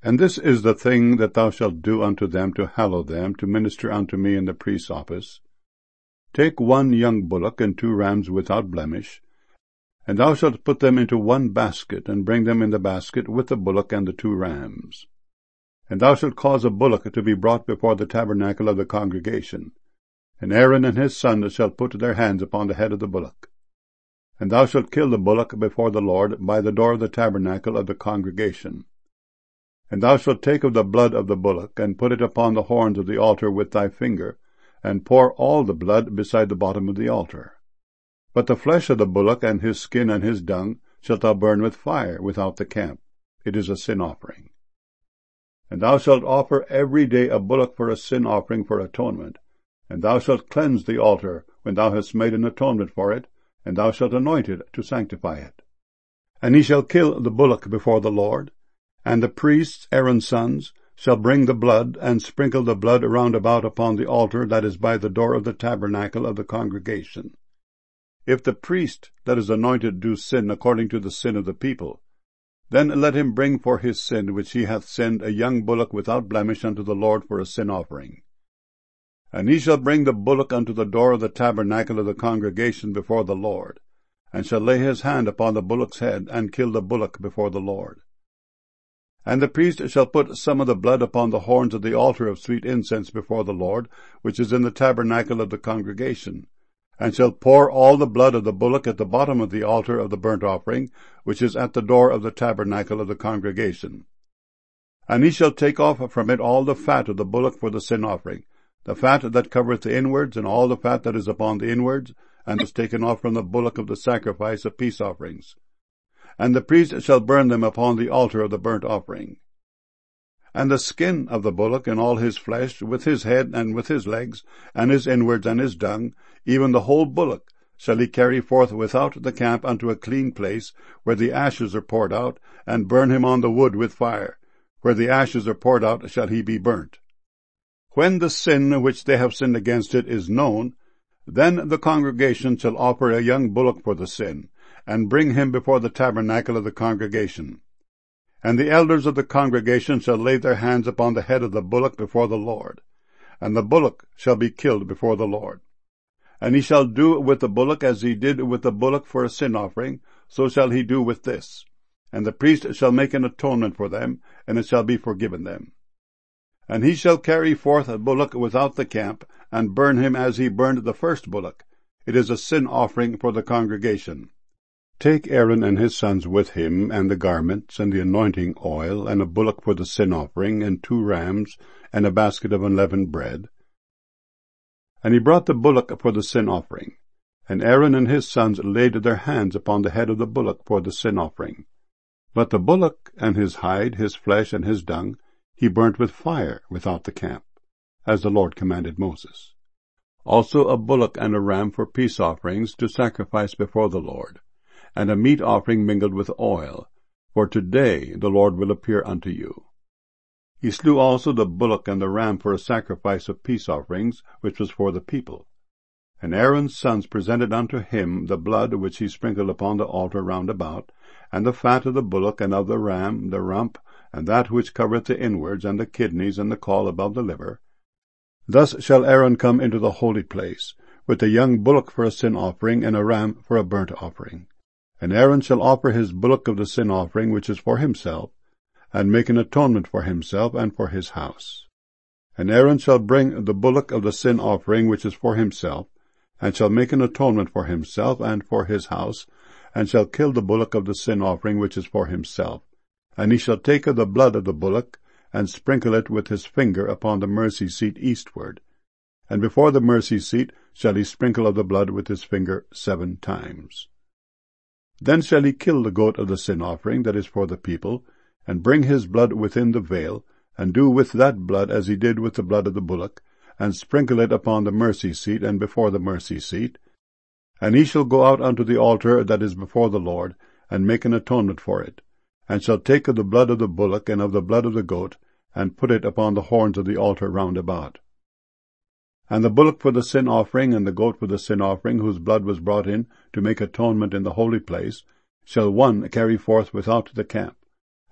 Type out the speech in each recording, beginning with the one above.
And this is the thing that thou shalt do unto them to hallow them, to minister unto me in the priest's office. Take 1 young bullock and 2 rams without blemish, and thou shalt put them into 1 basket, and bring them in the basket with the bullock and the 2 rams. And thou shalt cause a bullock to be brought before the tabernacle of the congregation, and Aaron and his sons shall put their hands upon the head of the bullock. And thou shalt kill the bullock before the Lord by the door of the tabernacle of the congregation. And thou shalt take of the blood of the bullock, and put it upon the horns of the altar with thy finger, and pour all the blood beside the bottom of the altar. But the flesh of the bullock, and his skin, and his dung, shalt thou burn with fire without the camp. It is a sin offering. And thou shalt offer every day a bullock for a sin offering for atonement. And thou shalt cleanse the altar when thou hast made an atonement for it, and thou shalt anoint it to sanctify it. And he shall kill the bullock before the Lord, and the priests, Aaron's sons, shall bring the blood, and sprinkle the blood round about upon the altar that is by the door of the tabernacle of the congregation. If the priest that is anointed do sin according to the sin of the people, then let him bring for his sin which he hath sinned a young bullock without blemish unto the Lord for a sin offering. And he shall bring the bullock unto the door of the tabernacle of the congregation before the Lord, and shall lay his hand upon the bullock's head, and kill the bullock before the Lord. And the priest shall put some of the blood upon the horns of the altar of sweet incense before the Lord, which is in the tabernacle of the congregation, and shall pour all the blood of the bullock at the bottom of the altar of the burnt offering, which is at the door of the tabernacle of the congregation. And he shall take off from it all the fat of the bullock for the sin offering, the fat that covereth the inwards, and all the fat that is upon the inwards, and is taken off from the bullock of the sacrifice of peace offerings. And the priest shall burn them upon the altar of the burnt offering. And the skin of the bullock, and all his flesh, with his head, and with his legs, and his inwards, and his dung, even the whole bullock, shall he carry forth without the camp unto a clean place, where the ashes are poured out, and burn him on the wood with fire. Where the ashes are poured out shall he be burnt. When the sin which they have sinned against it is known, then the congregation shall offer a young bullock for the sin, and bring him before the tabernacle of the congregation. And the elders of the congregation shall lay their hands upon the head of the bullock before the Lord, and the bullock shall be killed before the Lord. And he shall do with the bullock as he did with the bullock for a sin offering, so shall he do with this. And the priest shall make an atonement for them, and it shall be forgiven them. And he shall carry forth a bullock without the camp, and burn him as he burned the first bullock. It is a sin offering for the congregation. Take Aaron and his sons with him, and the garments, and the anointing oil, and a bullock for the sin offering, and 2 rams, and a basket of unleavened bread. And he brought the bullock for the sin offering. And Aaron and his sons laid their hands upon the head of the bullock for the sin offering. But the bullock, and his hide, his flesh, and his dung, he burnt with fire without the camp, as the Lord commanded Moses. Also a bullock and a ram for peace offerings to sacrifice before the Lord, and a meat offering mingled with oil, for today the Lord will appear unto you. He slew also the bullock and the ram for a sacrifice of peace offerings, which was for the people. And Aaron's sons presented unto him the blood which he sprinkled upon the altar round about, and the fat of the bullock and of the ram, the rump, and that which covereth the inwards, and the kidneys, and the caul above the liver. Thus shall Aaron come into the holy place, with a young bullock for a sin offering, and a ram for a burnt offering. And Aaron shall offer his bullock of the sin offering, which is for himself, and make an atonement for himself and for his house. And Aaron shall bring the bullock of the sin offering, which is for himself, and shall make an atonement for himself and for his house, and shall kill the bullock of the sin offering, which is for himself. And he shall take of the blood of the bullock, and sprinkle it with his finger upon the mercy seat eastward. And before the mercy seat shall he sprinkle of the blood with his finger 7 times. Then shall he kill the goat of the sin offering that is for the people, and bring his blood within the veil, and do with that blood as he did with the blood of the bullock, and sprinkle it upon the mercy seat and before the mercy seat. And he shall go out unto the altar that is before the Lord, and make an atonement for it, and shall take of the blood of the bullock and of the blood of the goat, and put it upon the horns of the altar round about. And the bullock for the sin offering, and the goat for the sin offering, whose blood was brought in to make atonement in the holy place, shall one carry forth without the camp,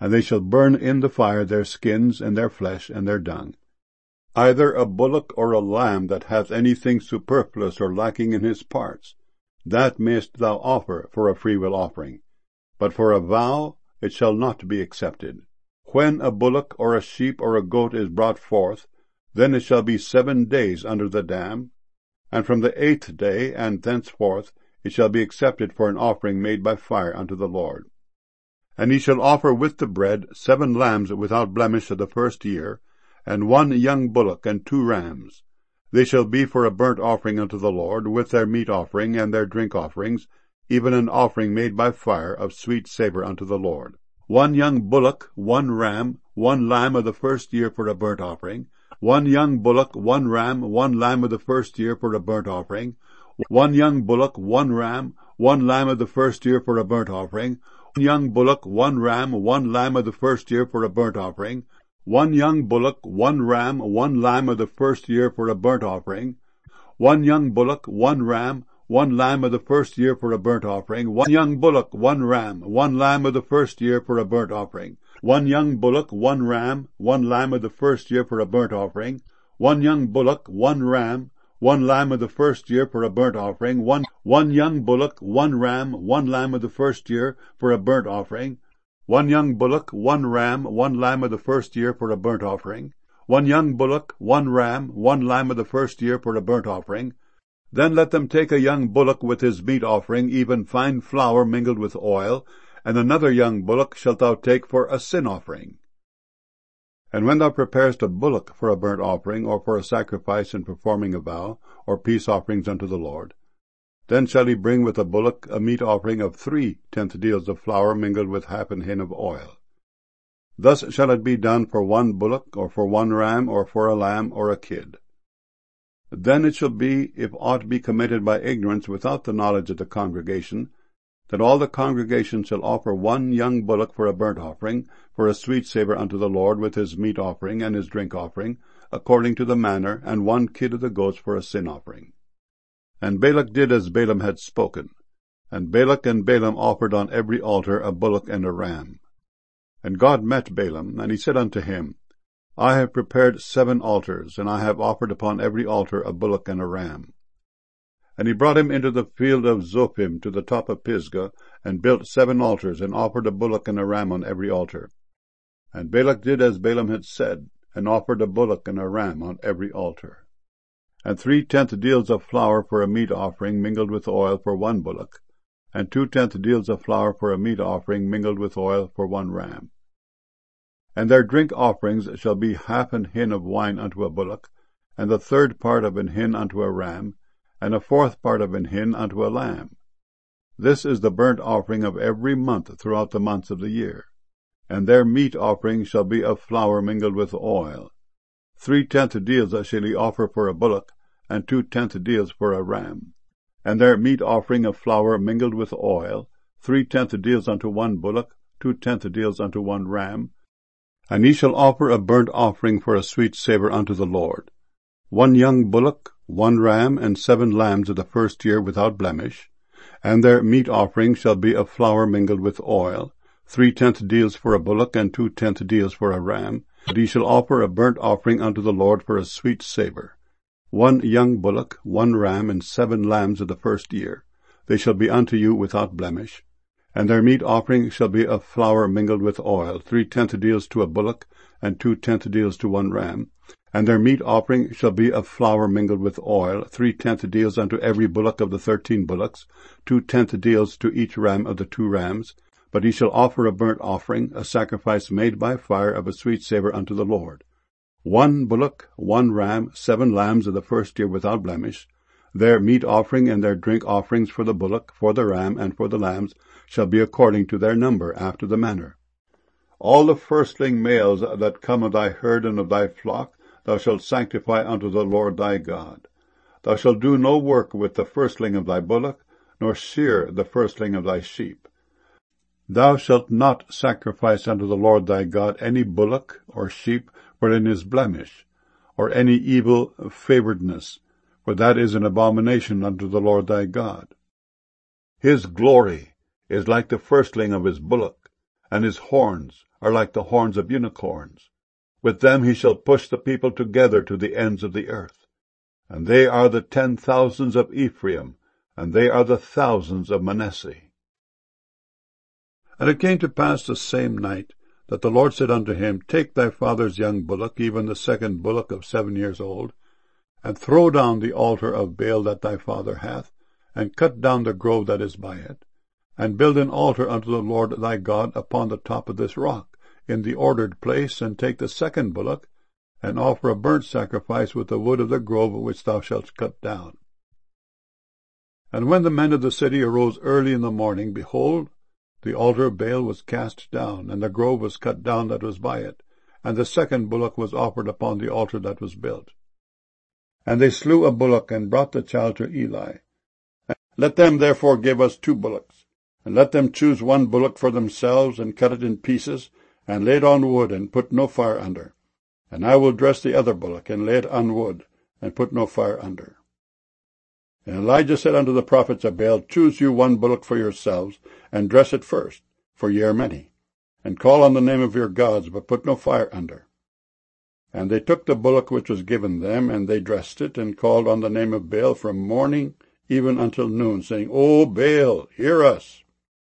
and they shall burn in the fire their skins, and their flesh, and their dung. Either a bullock or a lamb that hath anything superfluous or lacking in his parts, that mayest thou offer for a freewill offering, but for a vow it shall not be accepted. When a bullock or a sheep or a goat is brought forth, then it shall be 7 days under the dam, and from the 8th day and thenceforth it shall be accepted for an offering made by fire unto the Lord. And he shall offer with the bread 7 lambs without blemish of the first year, and 1 young bullock, and 2 rams. They shall be for a burnt offering unto the Lord, with their meat offering and their drink offerings, even an offering made by fire of sweet savour unto the Lord. 1 young bullock, 1 ram, 1 lamb of the first year for a burnt offering, 1 young bullock, 1 ram, 1 lamb of the first year for a burnt offering, 1 young bullock, 1 ram, 1 lamb of the first year for a burnt offering, 1 young bullock, 1 ram, 1 lamb of the first year for a burnt offering, 1 young bullock, 1 ram, 1 lamb of the first year for a burnt offering, 1 young bullock, 1 ram, 1 lamb of the first year for a burnt offering, 1 young bullock, 1 ram, 1 lamb of the first year for a burnt offering, 1 young bullock, 1 ram, 1 lamb of the first year for a burnt offering, 1 young bullock, 1 ram, 1 lamb of the first year for a burnt offering, 1 young bullock, 1 ram, 1 lamb of the first year for a burnt offering, 1 young bullock, 1 ram, 1 lamb of the first year for a burnt offering, 1 young bullock, 1 ram, 1 lamb of the first year for a burnt offering. Then let them take a young bullock with his meat offering, even fine flour mingled with oil, and another young bullock shalt thou take for a sin offering. And when thou preparest a bullock for a burnt offering, or for a sacrifice in performing a vow, or peace offerings unto the Lord, then shall he bring with a bullock a meat offering of 3/10 deals of flour mingled with half an hin of oil. Thus shall it be done for 1 bullock, or for 1 ram, or for a lamb, or a kid. Then it shall be, if aught be committed by ignorance without the knowledge of the congregation, that all the congregation shall offer 1 young bullock for a burnt offering, for a sweet savour unto the Lord, with his meat offering and his drink offering, according to the manner, and 1 kid of the goats for a sin offering. And Balak did as Balaam had spoken. And Balak and Balaam offered on every altar a bullock and a ram. And God met Balaam, and he said unto him, I have prepared 7 altars, and I have offered upon every altar a bullock and a ram. And he brought him into the field of Zophim to the top of Pisgah, and built 7 altars, and offered a bullock and a ram on every altar. And Balak did as Balaam had said, and offered a bullock and a ram on every altar. And 3/10 deals of flour for a meat offering mingled with oil for 1 bullock, and 2/10 deals of flour for a meat offering mingled with oil for 1 ram. And their drink offerings shall be half an hin of wine unto a bullock, and the 1/3 part of an hin unto a ram, and a 1/4 part of an hin unto a lamb. This is the burnt offering of every month throughout the months of the year. And their meat offering shall be of flour mingled with oil. 3/10 deals shall he offer for a bullock, and 2/10 deals for a ram. And their meat offering of flour mingled with oil, 3/10 deals unto 1 bullock, 2/10 deals unto 1 ram. And he shall offer a burnt offering for a sweet savour unto the Lord, 1 young bullock, 1 ram, and 7 lambs of the first year without blemish. And their meat offering shall be of flour mingled with oil, 3/10 deals for a bullock, and 2/10 deals for a ram. And he shall offer a burnt offering unto the Lord for a sweet savour, 1 young bullock, 1 ram, and 7 lambs of the first year. They shall be unto you without blemish. And their meat offering shall be of flour mingled with oil, 3/10 deals to a bullock, and 2/10 deals to 1 ram. And their meat offering shall be of flour mingled with oil, 3/10 deals unto every bullock of the 13 bullocks, 2/10 deals to each ram of the 2 rams. But he shall offer a burnt offering, a sacrifice made by fire of a sweet savour unto the Lord. 1 bullock, 1 ram, 7 lambs of the first year without blemish. Their meat offering and their drink offerings for the bullock, for the ram, and for the lambs shall be according to their number, after the manner. All the firstling males that come of thy herd and of thy flock thou shalt sanctify unto the Lord thy God. Thou shalt do no work with the firstling of thy bullock, nor shear the firstling of thy sheep. Thou shalt not sacrifice unto the Lord thy God any bullock or sheep wherein is blemish, or any evil favouredness, for that is an abomination unto the Lord thy God. His glory is like the firstling of his bullock, and his horns are like the horns of unicorns. With them he shall push the people together to the ends of the earth. And they are the 10,000s of Ephraim, and they are the thousands of Manasseh. And it came to pass the same night, that the Lord said unto him, Take thy father's young bullock, even the second bullock of 7 years old, and throw down the altar of Baal that thy father hath, and cut down the grove that is by it, and build an altar unto the Lord thy God upon the top of this rock, in the ordered place, and take the second bullock, and offer a burnt sacrifice with the wood of the grove which thou shalt cut down. And when the men of the city arose early in the morning, behold, the altar of Baal was cast down, and the grove was cut down that was by it, and the second bullock was offered upon the altar that was built. And they slew a bullock, and brought the child to Eli. Let them therefore give us 2 bullocks, and let them choose 1 bullock for themselves, and cut it in pieces, and lay it on wood, and put no fire under. And I will dress the other bullock, and lay it on wood, and put no fire under. And Elijah said unto the prophets of Baal, Choose you 1 bullock for yourselves, and dress it first, for ye are many, and call on the name of your gods, but put no fire under. And they took the bullock which was given them, and they dressed it, and called on the name of Baal from morning even until noon, saying, O Baal, hear us.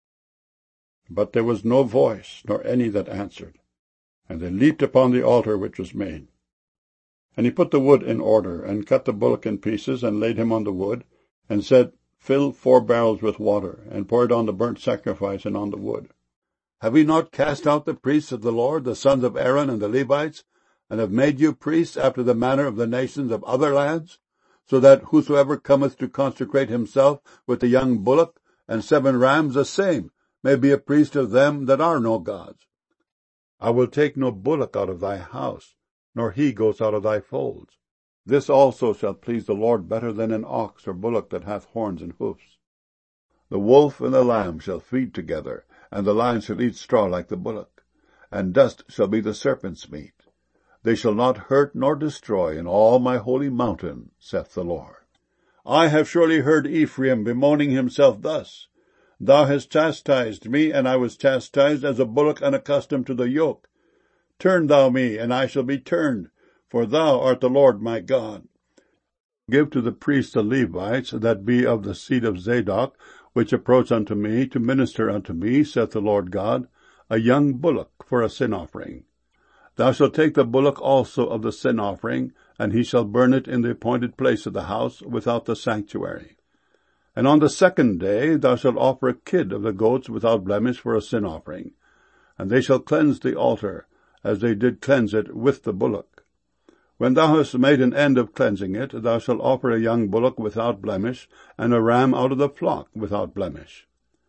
But there was no voice, nor any that answered. And they leaped upon the altar which was made. And he put the wood in order, and cut the bullock in pieces, and laid him on the wood, and said, Fill 4 barrels with water, and pour it on the burnt sacrifice and on the wood. Have we not cast out the priests of the Lord, the sons of Aaron and the Levites, and have made you priests after the manner of the nations of other lands, so that whosoever cometh to consecrate himself with the young bullock and 7 rams, the same may be a priest of them that are no gods? I will take no bullock out of thy house, nor he-goats out of thy folds. This also shall please the Lord better than an ox or bullock that hath horns and hoofs. The wolf and the lamb shall feed together, and the lion shall eat straw like the bullock, and dust shall be the serpent's meat. They shall not hurt nor destroy in all my holy mountain, saith the Lord. I have surely heard Ephraim bemoaning himself thus, Thou hast chastised me, and I was chastised as a bullock unaccustomed to the yoke. Turn thou me, and I shall be turned, for thou art the Lord my God. Give to the priests the Levites, that be of the seed of Zadok, which approach unto me, to minister unto me, saith the Lord God, a young bullock for a sin offering. Thou shalt take the bullock also of the sin offering, and he shall burn it in the appointed place of the house, without the sanctuary. And on the 2nd day thou shalt offer a kid of the goats without blemish for a sin offering. And they shall cleanse the altar, as they did cleanse it with the bullock. When thou hast made an end of cleansing it, thou shalt offer a young bullock without blemish, and a ram out of the flock without blemish.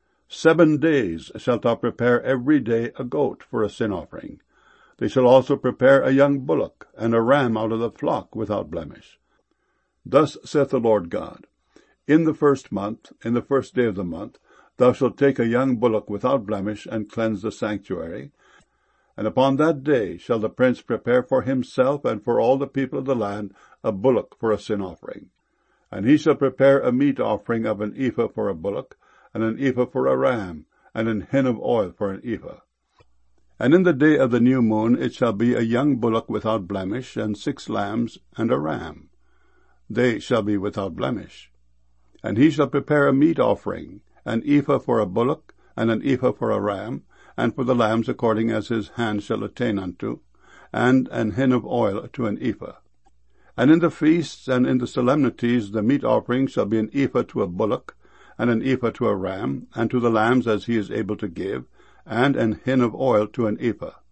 7 days shalt thou prepare every day a goat for a sin offering. They shall also prepare a young bullock, and a ram out of the flock without blemish. Thus saith the Lord God, In the 1st month, in the 1st day of the month, thou shalt take a young bullock without blemish, and cleanse the sanctuary. And upon that day shall the prince prepare for himself and for all the people of the land a bullock for a sin offering. And he shall prepare a meat offering of an ephah for a bullock, and an ephah for a ram, and an hin of oil for an ephah. And in the day of the new moon it shall be a young bullock without blemish, and 6 lambs, and a ram. They shall be without blemish. And he shall prepare a meat offering, an ephah for a bullock, and an ephah for a ram, and for the lambs according as his hand shall attain unto, and an hin of oil to an ephah. And in the feasts and in the solemnities the meat offering shall be an ephah to a bullock, and an ephah to a ram, and to the lambs as he is able to give, and an hin of oil to an ephah.